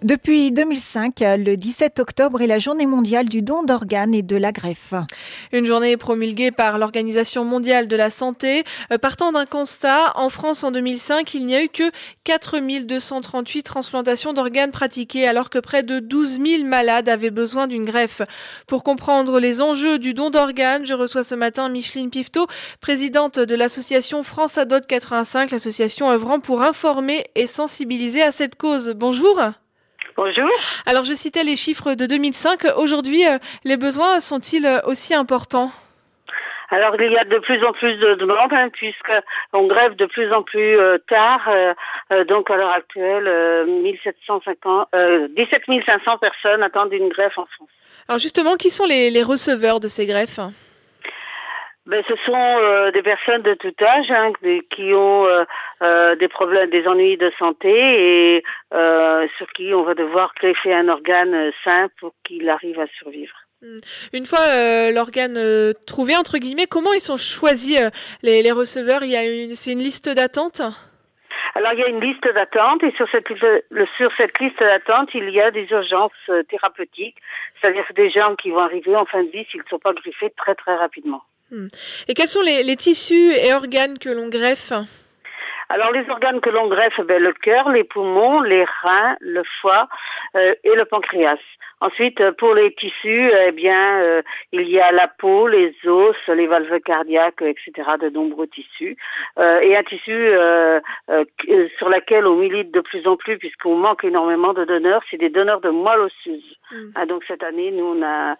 Depuis 2005, le 17 octobre est la journée mondiale du don d'organes et de la greffe. Une journée promulguée par l'Organisation mondiale de la santé. Partant d'un constat, en France en 2005, il n'y a eu que 4 238 transplantations d'organes pratiquées alors que près de 12 000 malades avaient besoin d'une greffe. Pour comprendre les enjeux du don d'organes, je reçois ce matin Micheline Pifto, présidente de l'association France Adot 85, l'association œuvrant pour informer et sensibiliser à cette cause. Bonjour. Bonjour. Alors, je citais les chiffres de 2005. Aujourd'hui, les besoins sont-ils aussi importants ? Alors, il y a de plus en plus de demandes, puisqu'on greffe de plus en plus tard. Donc, à l'heure actuelle, 17 500 personnes attendent une greffe en France. Alors, justement, qui sont les receveurs de ces greffes ? Ce sont des personnes de tout âge qui ont des problèmes, des ennuis de santé et sur qui on va devoir greffer un organe sain pour qu'il arrive à survivre. Une fois l'organe trouvé, entre guillemets, comment ils sont choisis les receveurs ? C'est une liste d'attente ? Alors, il y a une liste d'attente et sur cette liste d'attente, il y a des urgences thérapeutiques, c'est-à-dire des gens qui vont arriver en fin de vie s'ils ne sont pas greffés très très rapidement. Et quels sont les tissus et organes que l'on greffe ? Alors, les organes que l'on greffe, le cœur, les poumons, les reins, le foie et le pancréas. Ensuite, pour les tissus, il y a la peau, les os, les valves cardiaques, etc., de nombreux tissus. Et un tissu sur lequel on milite de plus en plus, puisqu'on manque énormément de donneurs, c'est des donneurs de moelle osseuse. Donc cette année, nous,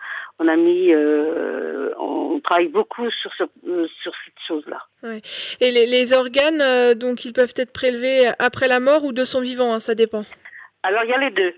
on travaille beaucoup sur cette chose-là. Ouais. Et les organes, donc, ils peuvent être prélevés après la mort ou de son vivant, ça dépend. Alors, il y a les deux.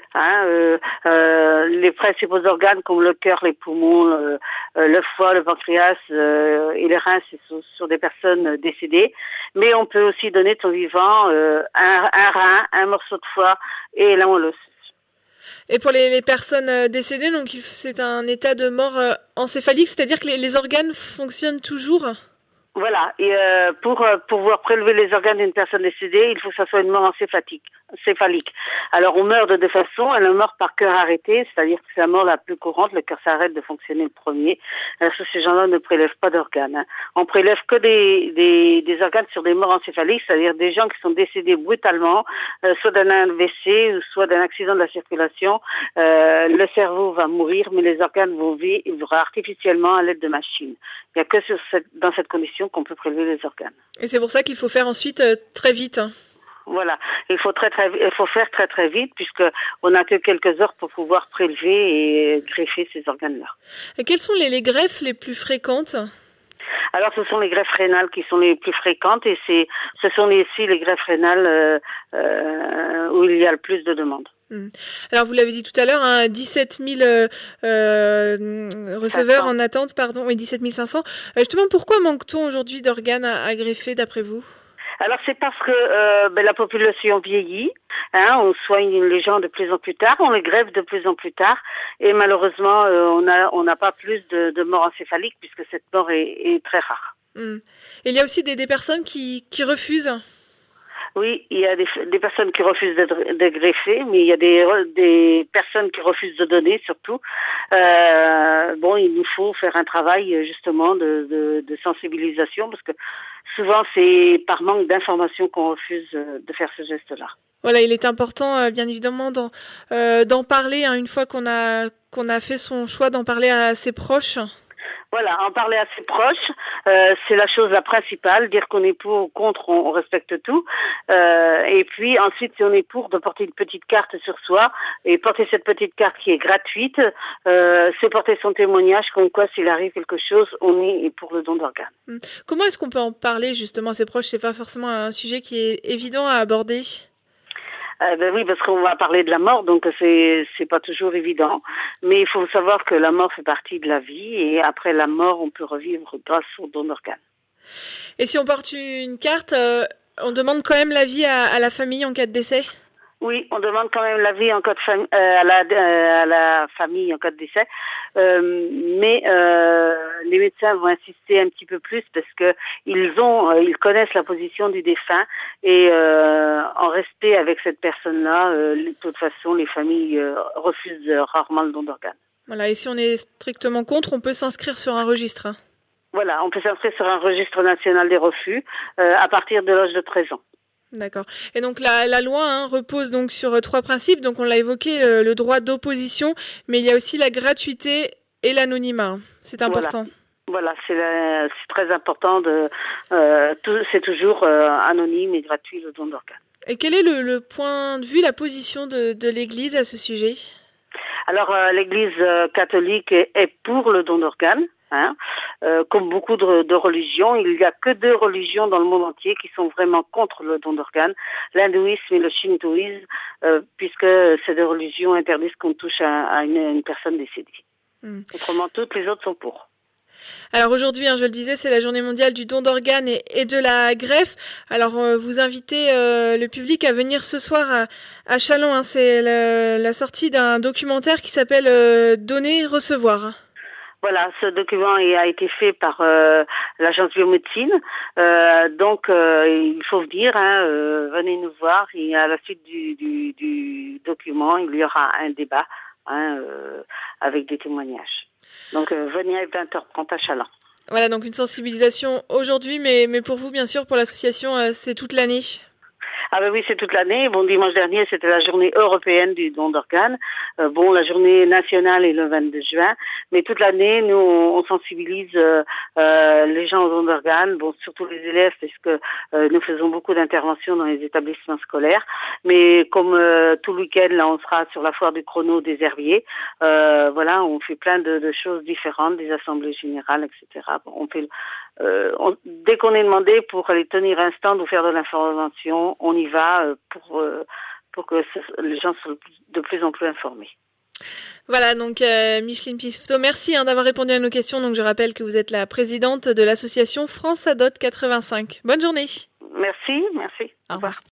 Les principaux organes comme le cœur, les poumons, le foie, le pancréas et les reins, c'est sur des personnes décédées. Mais on peut aussi donner de son vivant un rein, un morceau de foie et la moelle osseuse. Et pour les personnes décédées, donc c'est un état de mort encéphalique, c'est-à-dire que les organes fonctionnent toujours ? Voilà, et pour pouvoir prélever les organes d'une personne décédée, il faut que ça soit une mort encéphalique. Alors on meurt de deux façons, elle meurt par cœur arrêté, c'est-à-dire que c'est la mort la plus courante, le cœur s'arrête de fonctionner le premier. Alors ces gens-là ne prélèvent pas d'organes. On prélève que des organes sur des morts encéphaliques, c'est-à-dire des gens qui sont décédés brutalement, soit d'un AVC ou soit d'un accident de la circulation. Le cerveau va mourir, mais les organes vont vivre artificiellement à l'aide de machines. Il n'y a que dans cette condition qu'on peut prélever les organes. Et c'est pour ça qu'il faut faire ensuite très vite. Voilà, il faut faire très très vite puisque on n'a que quelques heures pour pouvoir prélever et greffer ces organes-là. Et quelles sont les greffes les plus fréquentes ? Alors, ce sont les greffes rénales qui sont les plus fréquentes et ce sont aussi les greffes rénales où il y a le plus de demandes. Alors, vous l'avez dit tout à l'heure, 17 000 receveurs 500. en attente, oui, 17 500. Justement, pourquoi manque-t-on aujourd'hui d'organes à greffer, d'après vous ? Alors, c'est parce que la population vieillit. On soigne les gens de plus en plus tard, on les greffe de plus en plus tard, et malheureusement, on n'a pas plus de morts encéphaliques puisque cette mort est très rare. Et il y a aussi des personnes qui refusent. Oui, il y a des personnes qui refusent de greffer, mais il y a des personnes qui refusent de donner surtout. Il nous faut faire un travail justement de sensibilisation parce que souvent c'est par manque d'information qu'on refuse de faire ce geste-là. Voilà, il est important bien évidemment d'en parler une fois qu'on a fait son choix, d'en parler à ses proches. Voilà, en parler à ses proches, c'est la chose la principale. Dire qu'on est pour ou contre, on respecte tout. Et puis ensuite, si on est pour, de porter une petite carte sur soi et porter cette petite carte qui est gratuite, c'est porter son témoignage comme quoi s'il arrive quelque chose, on est pour le don d'organes. Comment est-ce qu'on peut en parler justement à ses proches ? C'est pas forcément un sujet qui est évident à aborder. Oui, parce qu'on va parler de la mort, donc c'est pas toujours évident. Mais il faut savoir que la mort fait partie de la vie et après la mort, on peut revivre grâce au don d'organes. Et si on porte une carte, on demande quand même l'avis à la famille en cas de décès ? Oui, on demande quand même l'avis en cas de à la famille en cas de décès, mais les médecins vont insister un petit peu plus parce que ils connaissent la position du défunt et en respect avec cette personne-là, de toute façon, les familles refusent rarement le don d'organes. Voilà, et si on est strictement contre, on peut s'inscrire sur un registre. Voilà, on peut s'inscrire sur un registre national des refus à partir de l'âge de 13 ans. D'accord. Et donc la loi repose donc sur 3 principes. Donc on l'a évoqué, le droit d'opposition, mais il y a aussi la gratuité et l'anonymat. C'est important. Voilà, c'est très important. C'est toujours anonyme et gratuit le don d'organes. Et quel est le point de vue, la position de l'Église à ce sujet ? Alors l'Église catholique est pour le don d'organes. Comme beaucoup de religions, il n'y a que 2 religions dans le monde entier qui sont vraiment contre le don d'organes, l'hindouisme et le shintoïsme, puisque ces 2 religions interdisent qu'on touche à une personne décédée. Autrement, toutes les autres sont pour. Alors aujourd'hui, je le disais, c'est la journée mondiale du don d'organes et de la greffe. Alors vous invitez le public à venir ce soir à Châlons. C'est la sortie d'un documentaire qui s'appelle Donner, recevoir. Voilà, ce document a été fait par l'agence biomédecine. Donc, il faut venir, venez nous voir. Et à la suite du document, il y aura un débat avec des témoignages. Donc, venez à 20h30 à Châlons. Voilà, donc une sensibilisation aujourd'hui, mais pour vous, bien sûr, pour l'association, c'est toute l'année. Ah ben oui, c'est toute l'année. Bon, dimanche dernier, c'était la journée européenne du don d'organes. La journée nationale est le 22 juin. Mais toute l'année, nous, on sensibilise les gens au don d'organes. Bon, surtout les élèves, parce que nous faisons beaucoup d'interventions dans les établissements scolaires. Mais comme tout le week-end, là, on sera sur la foire du chrono des herbiers. Voilà, on fait plein de choses différentes, des assemblées générales, etc. On fait dès qu'on est demandé pour aller tenir un stand ou faire de l'information, on y va pour que les gens soient de plus en plus informés. Voilà, donc Micheline Pifto, merci d'avoir répondu à nos questions. Donc je rappelle que vous êtes la présidente de l'association France Adot 85. Bonne journée. Merci. Au revoir.